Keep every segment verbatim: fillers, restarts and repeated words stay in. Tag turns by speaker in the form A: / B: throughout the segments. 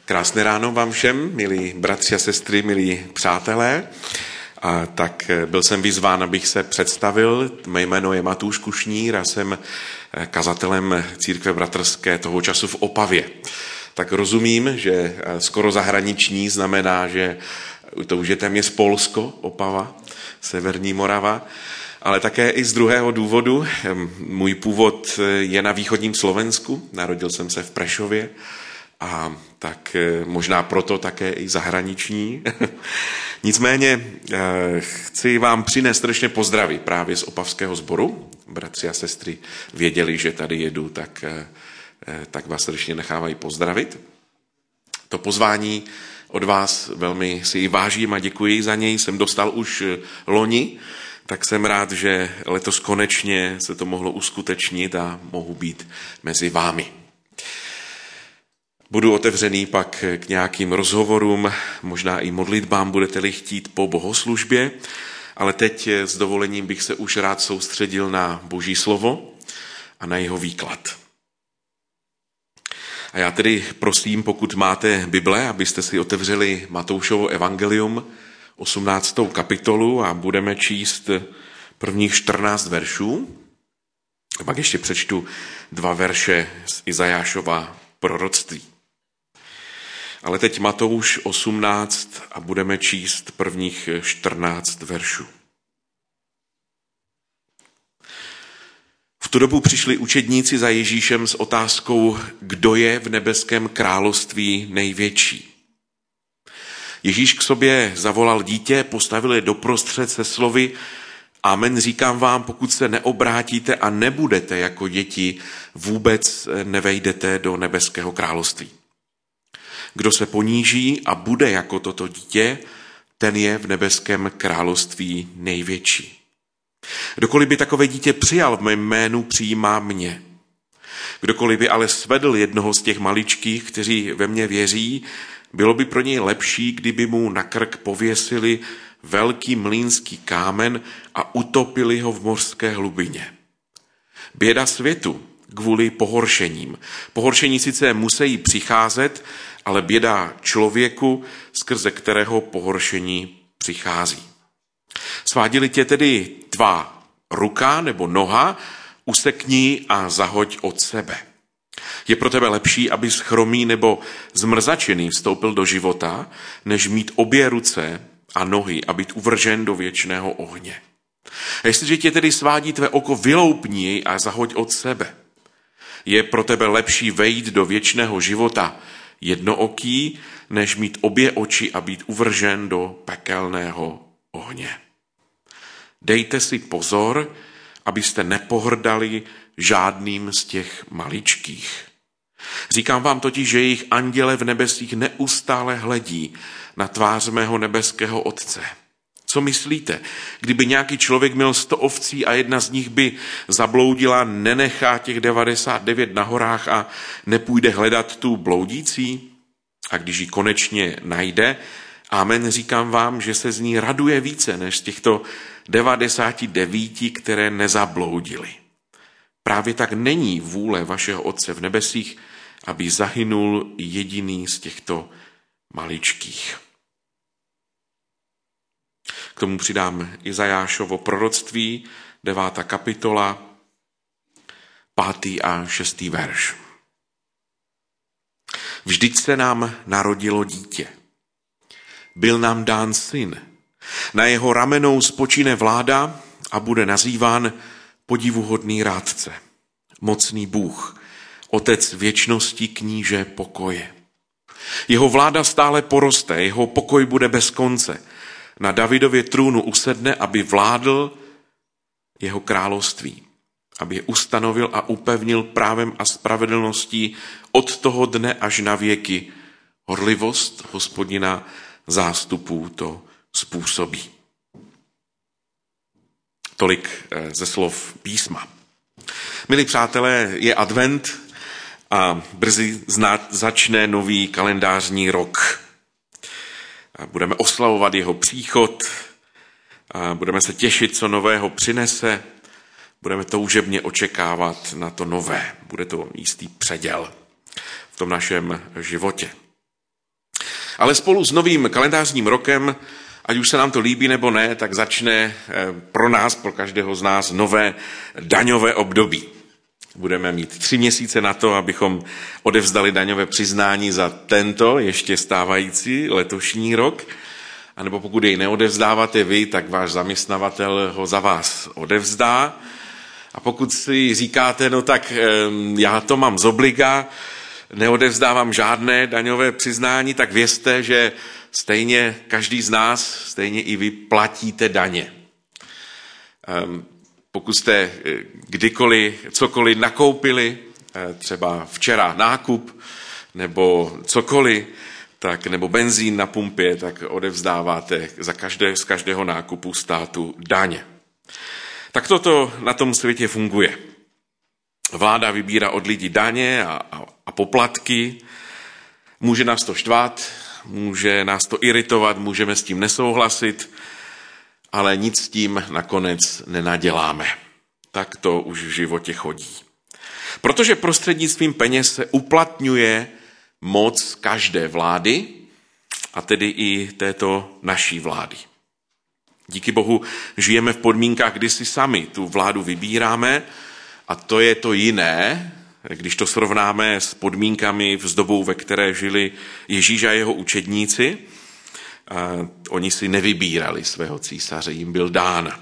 A: Krásné ráno vám všem, milí bratři a sestry, milí přátelé. A tak byl jsem vyzván, abych se představil. Mé jméno je Matouš Kušnír a jsem kazatelem církve bratrské toho času v Opavě. Tak rozumím, že skoro zahraniční znamená, že to už je téměř Polsko, Opava, Severní Morava, ale také i z druhého důvodu. Můj původ je na východním Slovensku, narodil jsem se v Prešově a tak možná proto také i zahraniční. Nicméně chci vám přinést strašně pozdravy právě z opavského sboru. Bratři a sestry věděli, že tady jedu, tak, tak vás srdečně nechávají pozdravit. To pozvání od vás velmi si vážím a děkuji za něj. Jsem dostal už loni, tak jsem rád, že letos konečně se to mohlo uskutečnit a mohu být mezi vámi. Budu otevřený pak k nějakým rozhovorům, možná i modlitbám, budete-li chtít po bohoslužbě, ale teď s dovolením bych se už rád soustředil na Boží slovo a na jeho výklad. A já tedy prosím, pokud máte Bible, abyste si otevřeli Matoušovo evangelium, osmnáctou kapitolu a budeme číst prvních čtrnáct veršů. A pak ještě přečtu dva verše z Izajášova proroctví. Ale teď Matouš osmnáct a budeme číst prvních čtrnáct veršů. V tu dobu přišli učedníci za Ježíšem s otázkou, kdo je v nebeském království největší. Ježíš k sobě zavolal dítě, postavil je doprostřed se slovy: Amen, říkám vám, pokud se neobrátíte a nebudete jako děti, vůbec nevejdete do nebeského království. Kdo se poníží a bude jako toto dítě, ten je v nebeském království největší. Kdokoliv by takové dítě přijal v mém jménu, přijímá mě. Kdokoliv by ale svedl jednoho z těch maličkých, kteří ve mně věří, bylo by pro něj lepší, kdyby mu na krk pověsili velký mlýnský kámen a utopili ho v mořské hlubině. Běda světu kvůli pohoršením. Pohoršení sice musí přicházet, ale běda člověku, skrze kterého pohoršení přichází. Svádili tě tedy tvá ruka nebo noha, usekni a zahoď od sebe. Je pro tebe lepší, abys chromý nebo zmrzačený vstoupil do života, než mít obě ruce a nohy a být uvržen do věčného ohně. A jestliže tě tedy svádí tvé oko, vyloupni jej a zahoď od sebe. Je pro tebe lepší vejít do věčného života jednooký, než mít obě oči a být uvržen do pekelného ohně. Dejte si pozor, abyste nepohrdali žádným z těch maličkých. Říkám vám totiž, že jejich anděle v nebesích neustále hledí na tvář mého nebeského Otce. Co myslíte, kdyby nějaký člověk měl sto ovcí a jedna z nich by zabloudila, nenechá těch devadesát devět na horách a nepůjde hledat tu bloudící? A když ji konečně najde, amen, říkám vám, že se z ní raduje více než z těchto devadesáti devíti, které nezabloudily. Právě tak není vůle vašeho Otce v nebesích, aby zahynul jediný z těchto maličkých. K tomu přidám Izajášovo proroctví, devátá kapitola, pátý a šestý verš. Vždyť se nám narodilo dítě. Byl nám dán syn. Na jeho ramenou spočíne vláda a bude nazýván podivuhodný rádce, mocný Bůh, Otec věčnosti, kníže pokoje. Jeho vláda stále poroste, jeho pokoj bude bez konce. Na Davidově trůnu usedne, aby vládl jeho království, aby je ustanovil a upevnil právem a spravedlností od toho dne až na věky. Horlivost Hospodina zástupů to způsobí. Tolik ze slov písma. Milí přátelé, je advent a brzy začne nový kalendářní rok. Budeme oslavovat jeho příchod, budeme se těšit, co nového přinese, budeme toužebně očekávat na to nové. Bude to jistý předěl v tom našem životě. Ale spolu s novým kalendářním rokem, ať už se nám to líbí nebo ne, tak začne pro nás, pro každého z nás nové daňové období. Budeme mít tři měsíce na to, abychom odevzdali daňové přiznání za tento ještě stávající letošní rok. A nebo pokud jej neodevzdáváte vy, tak váš zaměstnavatel ho za vás odevzdá. A pokud si říkáte, no tak já to mám z obliga, neodevzdávám žádné daňové přiznání, tak vězte, že stejně každý z nás, stejně i vy platíte daně. Pokud jste kdykoliv cokoliv nakoupili, třeba včera nákup nebo cokoliv, tak, nebo benzín na pumpě, tak odevzdáváte za každé, z každého nákupu státu daně. Tak toto na tom světě funguje. Vláda vybírá od lidí daně a, a, a poplatky. Může nás to štvát, může nás to iritovat, můžeme s tím nesouhlasit, ale nic s tím nakonec nenaděláme. Tak to už v životě chodí. Protože prostřednictvím peněz se uplatňuje moc každé vlády, a tedy i této naší vlády. Díky Bohu žijeme v podmínkách, kdy si sami tu vládu vybíráme, a to je to jiné, když to srovnáme s podmínkami v dobou, ve které žili Ježíš a jeho učedníci. A oni si nevybírali svého císaře, jim byl dán.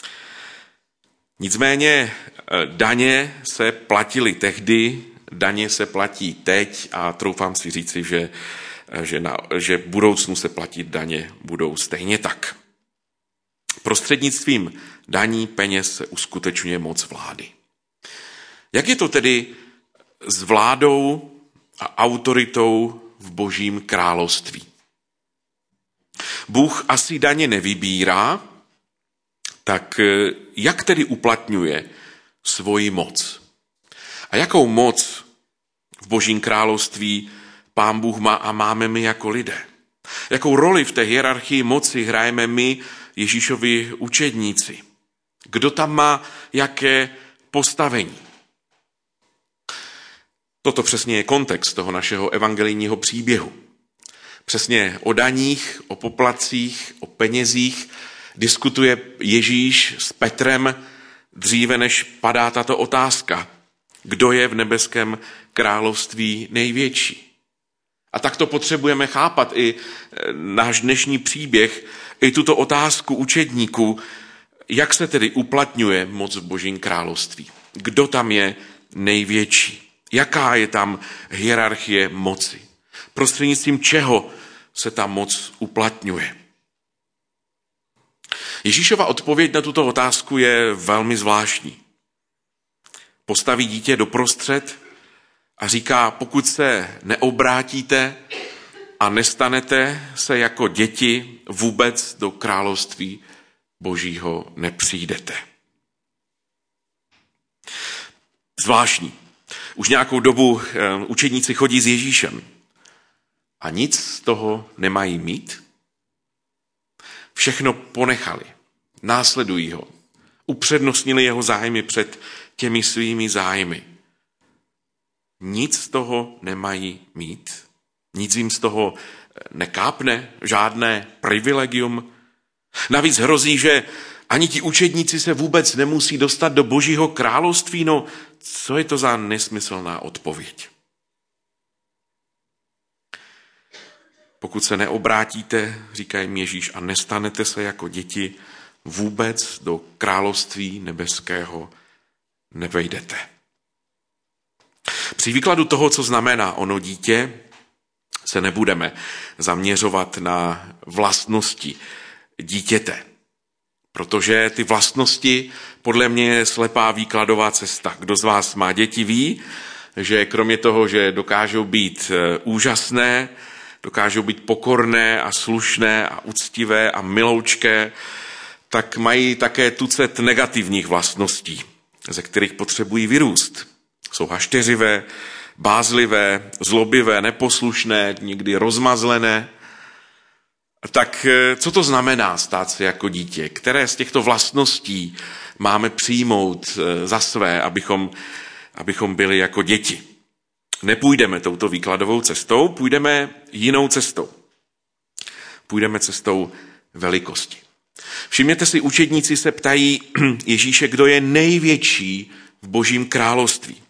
A: Nicméně daně se platily tehdy, daně se platí teď a troufám si říci, že, že, na, že v budoucnu se platit daně budou stejně tak. Prostřednictvím daní peněz se uskutečňuje moc vlády. Jak je to tedy s vládou a autoritou v Božím království? Bůh asi daně nevybírá, tak jak tedy uplatňuje svoji moc? A jakou moc v Božím království Pán Bůh má a máme my jako lidé? Jakou roli v té hierarchii moci hrajeme my, Ježíšovi učedníci? Kdo tam má jaké postavení? Toto přesně je kontext toho našeho evangelijního příběhu. Přesně o daních, o poplatcích, o penězích diskutuje Ježíš s Petrem dříve, než padá tato otázka. Kdo je v nebeském království největší? A tak to potřebujeme chápat i náš dnešní příběh, i tuto otázku učedníků, jak se tedy uplatňuje moc v Božím království. Kdo tam je největší? Jaká je tam hierarchie moci? Prostřednictvím čeho se ta moc uplatňuje? Ježíšova odpověď na tuto otázku je velmi zvláštní. Postaví dítě doprostřed a říká, pokud se neobrátíte a nestanete se jako děti, vůbec do království Božího nepřijdete. Zvláštní. Už nějakou dobu učedníci chodí s Ježíšem a nic z toho nemají mít. Všechno ponechali, následují ho, upřednostnili jeho zájmy před těmi svými zájmy. Nic z toho nemají mít, nic jim z toho nekápne, žádné privilegium. Navíc hrozí, že ani ti učedníci se vůbec nemusí dostat do Božího království. No, co je to za nesmyslná odpověď? Pokud se neobrátíte, říká jim Ježíš, a nestanete se jako děti, vůbec do království nebeského nevejdete. Při výkladu toho, co znamená ono dítě, se nebudeme zaměřovat na vlastnosti dítěte, protože ty vlastnosti podle mě je slepá výkladová cesta. Kdo z vás má děti, ví, že kromě toho, že dokážou být úžasné, dokážou být pokorné a slušné a uctivé a miloučké, tak mají také tucet negativních vlastností, ze kterých potřebují vyrůst. Jsou hašteřivé, bázlivé, zlobivé, neposlušné, někdy rozmazlené. Tak co to znamená stát se jako dítě? Které z těchto vlastností máme přijmout za své, abychom, abychom byli jako děti? Nepůjdeme touto výkladovou cestou, půjdeme jinou cestou. půjdeme cestou velikosti. Všimněte si, učedníci se ptají Ježíše, kdo je největší v Božím království.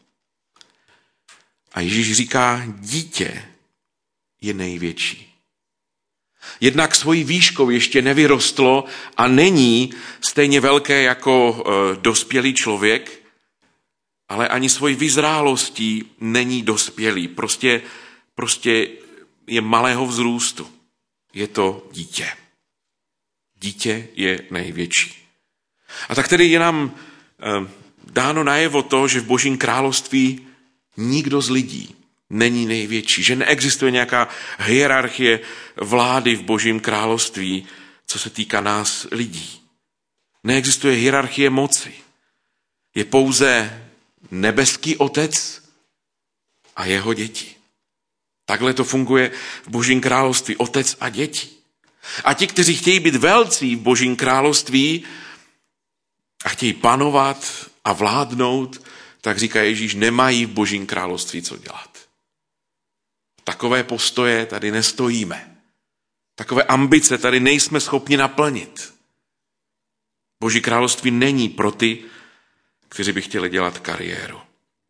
A: A Ježíš říká, dítě je největší. Jednak svojí výškou ještě nevyrostlo a není stejně velké jako dospělý člověk, ale ani svojí vyzrálostí není dospělý. Prostě, prostě je malého vzrůstu. Je to dítě. Dítě je největší. A tak tedy je nám dáno najevo to, že v Božím království nikdo z lidí není největší, že neexistuje nějaká hierarchie vlády v Božím království, co se týká nás lidí. Neexistuje hierarchie moci. Je pouze nebeský Otec a jeho děti. Takhle to funguje v Božím království. Otec a děti. A ti, kteří chtějí být velcí v Božím království a chtějí panovat a vládnout, tak říká Ježíš, nemají v Božím království co dělat. Takové postoje tady nestojíme. Takové ambice tady nejsme schopni naplnit. Boží království není pro ty, kteří by chtěli dělat kariéru.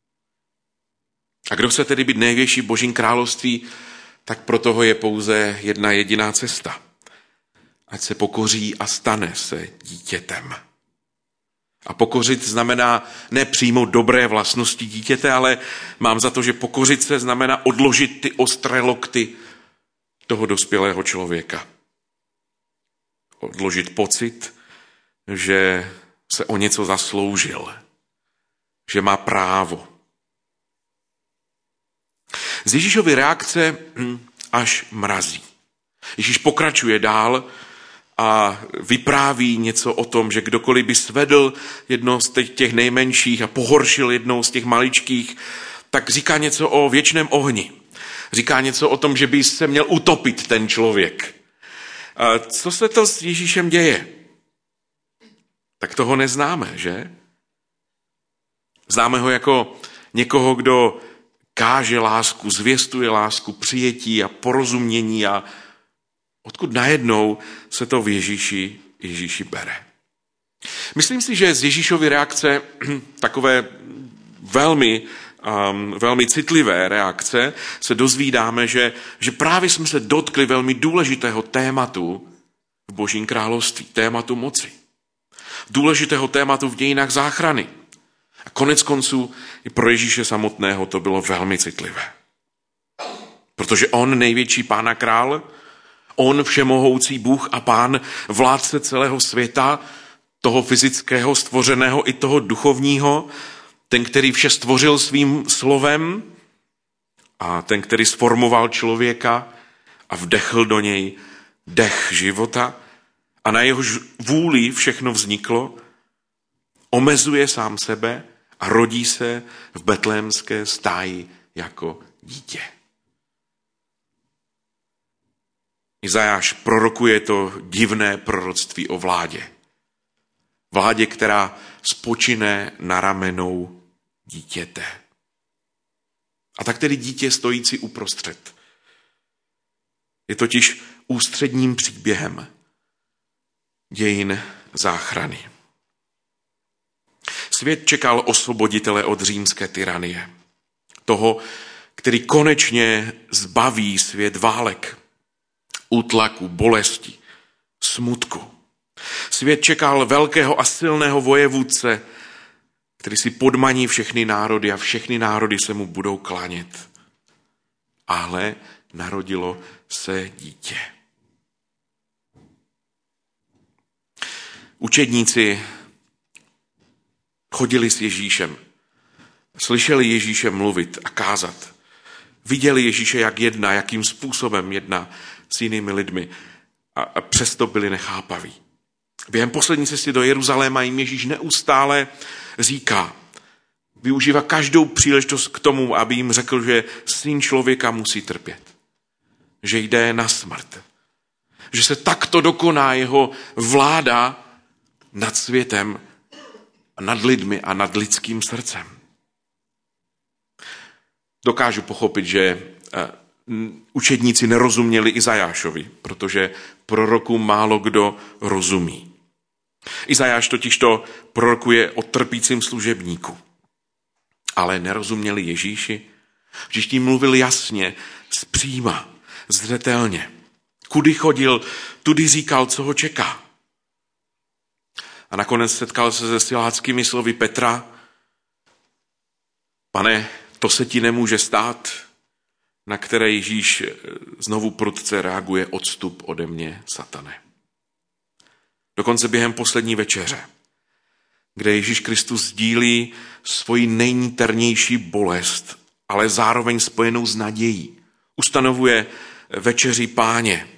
A: A kdo chce tedy být největší v Božím království, tak pro toho je pouze jedna jediná cesta. Ať se pokoří a stane se dítětem. A pokořit znamená ne přijmout dobré vlastnosti dítěte, ale mám za to, že pokořit se znamená odložit ty ostré lokty toho dospělého člověka. Odložit pocit, že se o něco zasloužil, že má právo. Z Ježíšovy reakce až mrazí. Ježíš pokračuje dál a vypráví něco o tom, že kdokoliv by svedl jedno z těch nejmenších a pohoršil jednou z těch maličkých, tak říká něco o věčném ohni. Říká něco o tom, že by se měl utopit ten člověk. A co se to s Ježíšem děje? Tak toho neznáme, že? Známe ho jako někoho, kdo káže lásku, zvěstuje lásku, přijetí a porozumění a odkud najednou se to v Ježíši, Ježíši bere. Myslím si, že z Ježíšovy reakce, takové velmi, um, velmi citlivé reakce, se dozvídáme, že, že právě jsme se dotkli velmi důležitého tématu v Božím království, tématu moci. Důležitého tématu v dějinách záchrany. A konec konců i pro Ježíše samotného to bylo velmi citlivé. Protože on, největší pán a král, on, všemohoucí Bůh a pán, vládce celého světa, toho fyzického, stvořeného i toho duchovního, ten, který vše stvořil svým slovem a ten, který sformoval člověka a vdechl do něj dech života a na jehož vůli všechno vzniklo, omezuje sám sebe a rodí se v betlémské stáji jako dítě. Izajáš prorokuje to divné proroctví o vládě. Vládě, která spočine na ramenou dítěte. A tak tedy dítě stojící uprostřed. Je totiž ústředním příběhem dějin záchrany. Svět čekal osvoboditele od římské tyranie. Toho, který konečně zbaví svět válek, útlaku, bolesti, smutku. Svět čekal velkého a silného vojevůdce, který si podmaní všechny národy a všechny národy se mu budou klanět. Ale narodilo se dítě. Učedníci chodili s Ježíšem, slyšeli Ježíše mluvit a kázat. Viděli Ježíše, jak jedná, jakým způsobem jedná s jinými lidmi a, a přesto byli nechápaví. Během poslední cesty do Jeruzaléma jim Ježíš neustále říká, využívá každou příležitost k tomu, aby jim řekl, že syn člověka musí trpět, že jde na smrt, že se takto dokoná jeho vláda nad světem, nad lidmi a nad lidským srdcem. Dokážu pochopit, že učedníci nerozuměli Izajášovi, protože prorokům málo kdo rozumí. Izajáš totiž to prorokuje o trpícím služebníku. Ale nerozuměli Ježíši. Ježíš tím mluvil jasně, zpříma, zřetelně. Kudy chodil, tudy říkal, co ho čeká. A nakonec setkal se se siláckými slovy Petra: Pane, to se ti nemůže stát, na které Ježíš znovu prudce reaguje: odstup ode mě, satane. Dokonce během poslední večeře, kde Ježíš Kristus sdílí svoji nejniternější bolest, ale zároveň spojenou s nadějí. Ustanovuje večeři Páně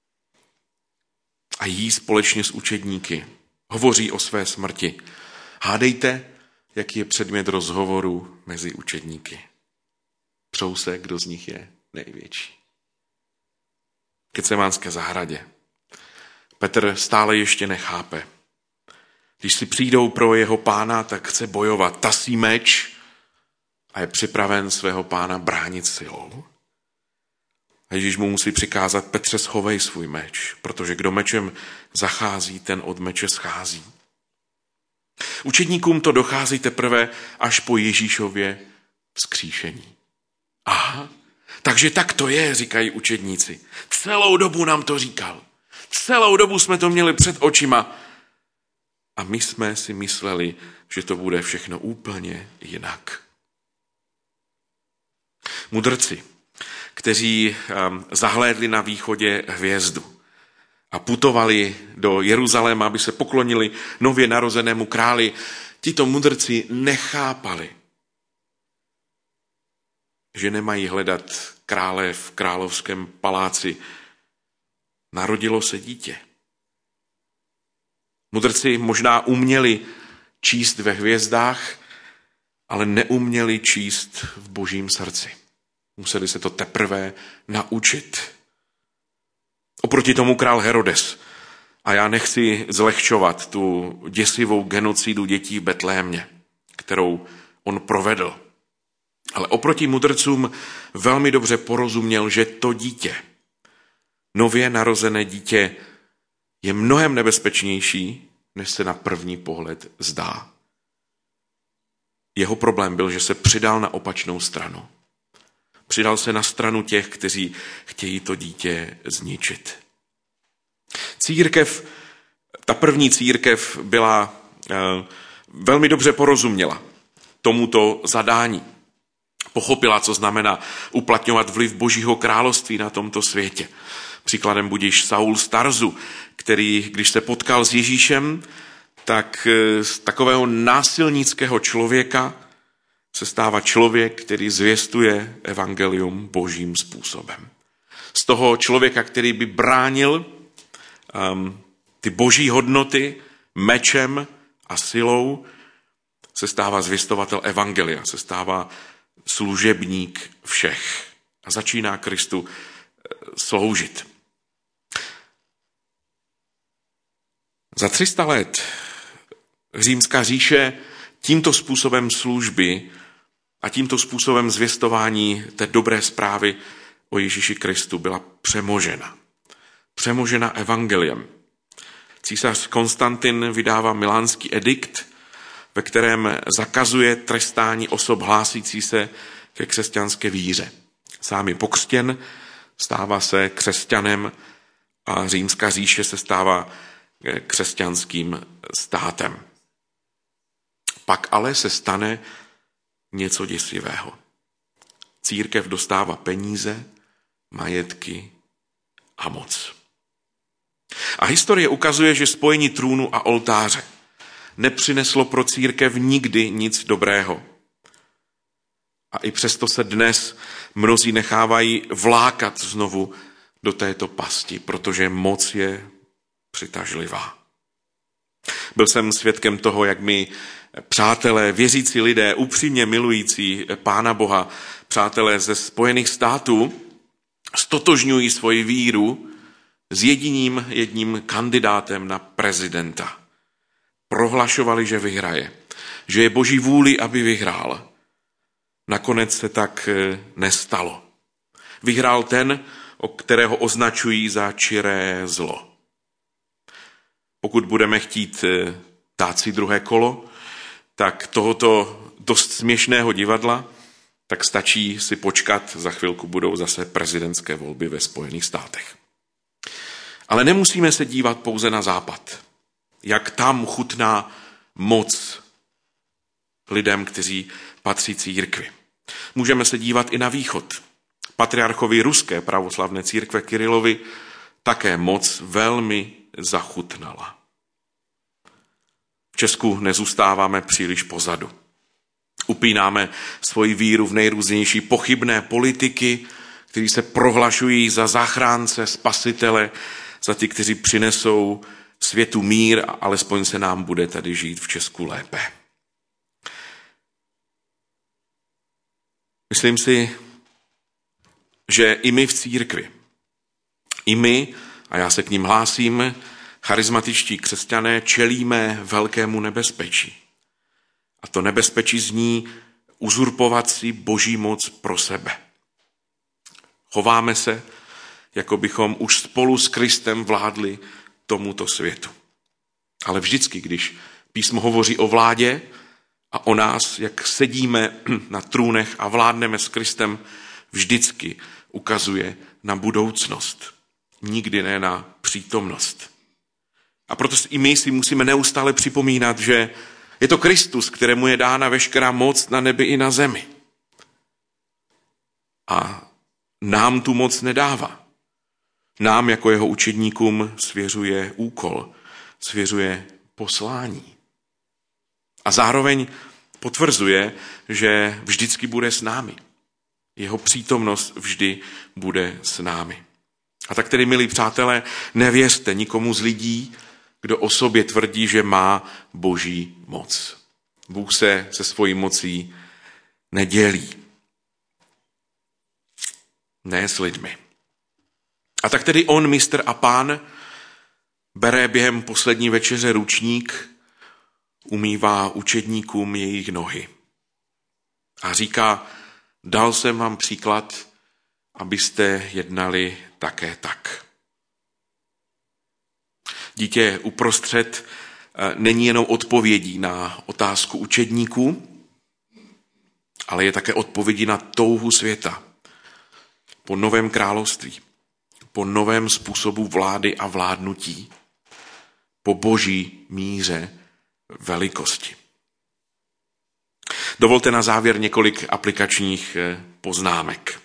A: a jí společně s učedníky. Hovoří o své smrti. Hádejte, jaký je předmět rozhovoru mezi učedníky. Přou se, kdo z nich je největší. V Getsemánské zahradě Petr stále ještě nechápe. Když si přijdou pro jeho pána, tak chce bojovat. Tasí meč a je připraven svého pána bránit silou. A Ježíš mu musí přikázat: Petře, schovej svůj meč, protože kdo mečem zachází, ten od meče schází. Učedníkům to dochází teprve až po Ježíšově vzkříšení. Aha, takže tak to je, říkají učedníci. Celou dobu nám to říkal. Celou dobu jsme to měli před očima. A my jsme si mysleli, že to bude všechno úplně jinak. Mudrci, kteří zahlédli na východě hvězdu a putovali do Jeruzaléma, aby se poklonili nově narozenému králi, tito mudrci nechápali, že nemají hledat krále v královském paláci. Narodilo se dítě. Mudrci možná uměli číst ve hvězdách, ale neuměli číst v Božím srdci. Museli se to teprve naučit. Oproti tomu král Herodes, a já nechci zlehčovat tu děsivou genocidu dětí v Betlémě, kterou on provedl, ale oproti mudrcům velmi dobře porozuměl, že to dítě, nově narozené dítě, je mnohem nebezpečnější, než se na první pohled zdá. Jeho problém byl, že se přidal na opačnou stranu. Přidal se na stranu těch, kteří chtějí to dítě zničit. Církev, ta první církev byla velmi dobře porozuměla tomuto zadání. Pochopila, co znamená uplatňovat vliv Božího království na tomto světě. Příkladem budiž Saul z Tarzu, který, když se potkal s Ježíšem, tak z takového násilnického člověka se stává člověk, který zvěstuje evangelium božím způsobem. Z toho člověka, který by bránil um, ty boží hodnoty mečem a silou, se stává zvěstovatel evangelia, se stává služebník všech a začíná Kristu sloužit. Za tři sta let římská říše tímto způsobem služby a tímto způsobem zvěstování té dobré zprávy o Ježíši Kristu byla přemožena. Přemožena evangeliem. Císař Konstantin vydává milánský edikt, ve kterém zakazuje trestání osob hlásící se ke křesťanské víře. Sám je pokřtěn, stává se křesťanem a římská říše se stává křesťanským státem. Pak ale se stane něco děsivého. Církev dostává peníze, majetky a moc. A historie ukazuje, že spojení trůnu a oltáře nepřineslo pro církev nikdy nic dobrého. A i přesto se dnes mnozí nechávají vlákat znovu do této pasti, protože moc je přitažlivá. Byl jsem svědkem toho, jak mi přátelé, věřící lidé, upřímně milující Pána Boha, přátelé ze Spojených států, stotožňují svoji víru s jediným jedním kandidátem na prezidenta. Prohlašovali, že vyhraje, že je Boží vůli, aby vyhrál. Nakonec se tak nestalo. Vyhrál ten, o kterého označují za čiré zlo. Pokud budeme chtít dát si druhé kolo, tak tohoto dost směšného divadla, tak stačí si počkat, za chvilku budou zase prezidentské volby ve Spojených státech. Ale nemusíme se dívat pouze na západ, jak tam chutná moc lidem, kteří patří církvi. Můžeme se dívat i na východ. Patriarchovi ruské pravoslavné církve Kyrilovi také moc velmi zachutnala. V Česku nezůstáváme příliš pozadu. Upínáme svoji víru v nejrůznější pochybné politiky, kteří se prohlašují za zachránce, spasitele, za ty, kteří přinesou světu mír a alespoň se nám bude tady žít v Česku lépe. Myslím si, že i my v církvi, i my, a já se k ním hlásím, charismatičtí křesťané, čelíme velkému nebezpečí. A to nebezpečí zní uzurpovat si boží moc pro sebe. Chováme se, jako bychom už spolu s Kristem vládli tomuto světu. Ale vždycky, když písmo hovoří o vládě a o nás, jak sedíme na trůnech a vládneme s Kristem, vždycky ukazuje na budoucnost. Nikdy ne na přítomnost. A proto i my si musíme neustále připomínat, že je to Kristus, kterému je dána veškerá moc na nebi i na zemi. A nám tu moc nedává. Nám jako jeho učedníkům svěřuje úkol, svěřuje poslání. A zároveň potvrzuje, že vždycky bude s námi. Jeho přítomnost vždy bude s námi. A tak tedy, milí přátelé, nevěřte nikomu z lidí, kdo o sobě tvrdí, že má boží moc. Bůh se se svojí mocí nedělí. Ne s lidmi. A tak tedy on, mistr a pán, bere během poslední večeře ručník, umývá učedníkům jejich nohy. A říká, dal jsem vám příklad, abyste jednali také tak. Dítě uprostřed není jenom odpovědí na otázku učedníků, ale je také odpovědí na touhu světa po novém království, po novém způsobu vlády a vládnutí, po boží míře velikosti. Dovolte na závěr několik aplikačních poznámek.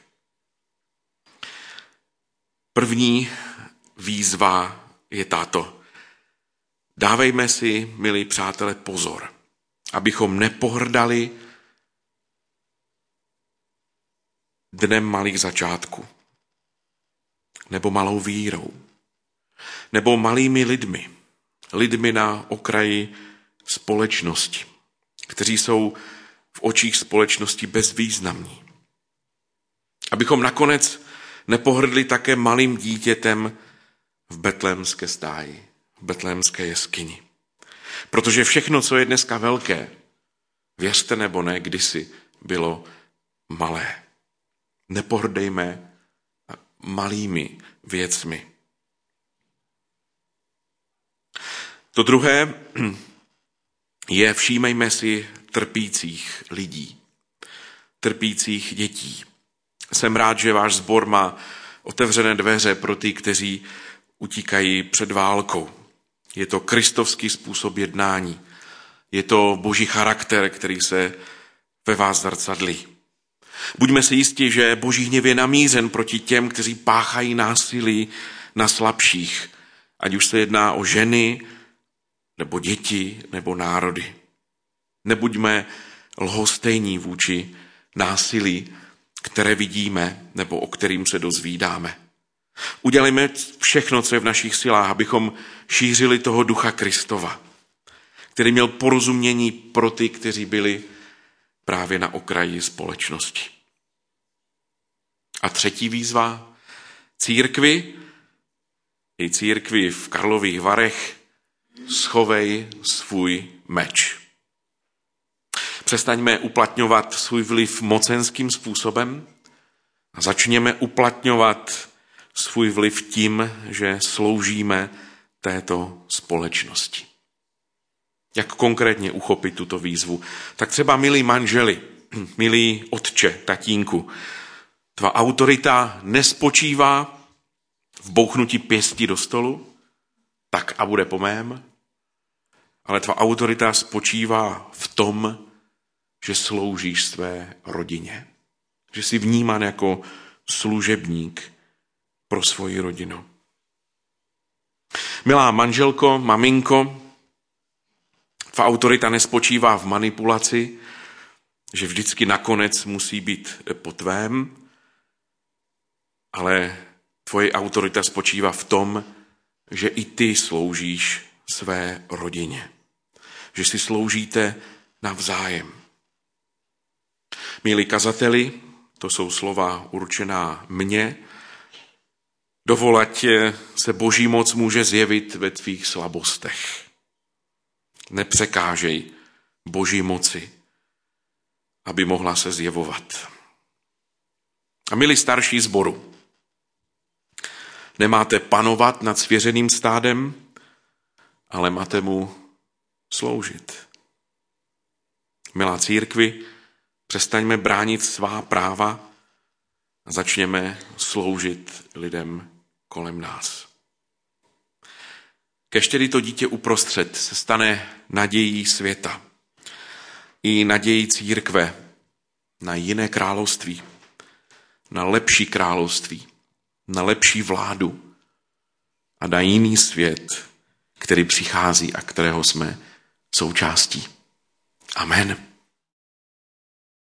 A: První výzva je tato. Dávejme si, milí přátelé, pozor, abychom nepohrdali dnem malých začátků, nebo malou vírou, nebo malými lidmi, lidmi na okraji společnosti, kteří jsou v očích společnosti bezvýznamní. Abychom nakonec nepohrdli také malým dítětem v betlémské stáji, v betlémské jeskyni. Protože všechno, co je dneska velké, věřte nebo ne, kdysi bylo malé. Nepohrdejme malými věcmi. To druhé je, všímejme si trpících lidí, trpících dětí. Jsem rád, že váš sbor má otevřené dveře pro ty, kteří utíkají před válkou. Je to kristovský způsob jednání. Je to boží charakter, který se ve vás zrcadlí. Buďme si jistí, že boží hněv je namířen proti těm, kteří páchají násilí na slabších, ať už se jedná o ženy, nebo děti, nebo národy. Nebuďme lhostejní vůči násilí, které vidíme, nebo o kterým se dozvídáme. Udělejme všechno, co je v našich silách, abychom šířili toho ducha Kristova, který měl porozumění pro ty, kteří byli právě na okraji společnosti. A třetí výzva, církvi, i církvi v Karlových Varech, schovej svůj meč. Přestaňme uplatňovat svůj vliv mocenským způsobem, A začněme uplatňovat svůj vliv tím, že sloužíme této společnosti. Jak konkrétně uchopit tuto výzvu? Tak třeba, milí manželi, milí otče, tatínku, tvá autorita nespočívá v bouchnutí pěstí do stolu, tak a bude po mém, ale tvá autorita spočívá v tom, že sloužíš své rodině. Že jsi vnímán jako služebník pro svoji rodinu. Milá manželko, maminko, tvá autorita nespočívá v manipulaci, že vždycky nakonec musí být po tvém, ale tvoje autorita spočívá v tom, že i ty sloužíš své rodině. Že si sloužíte navzájem. Milí kazateli, to jsou slova určená mně, dovol, ať se Boží moc může zjevit ve tvých slabostech. Nepřekážej Boží moci, aby mohla se zjevovat. A milí starší sboru, nemáte panovat nad svěřeným stádem, ale máte mu sloužit. Milá církvi, přestaňme bránit svá práva a začněme sloužit lidem kolem nás. Kež tedy to dítě uprostřed se stane nadějí světa i nadějí církve na jiné království, na lepší království, na lepší vládu a na jiný svět, který přichází a kterého jsme součástí. Amen.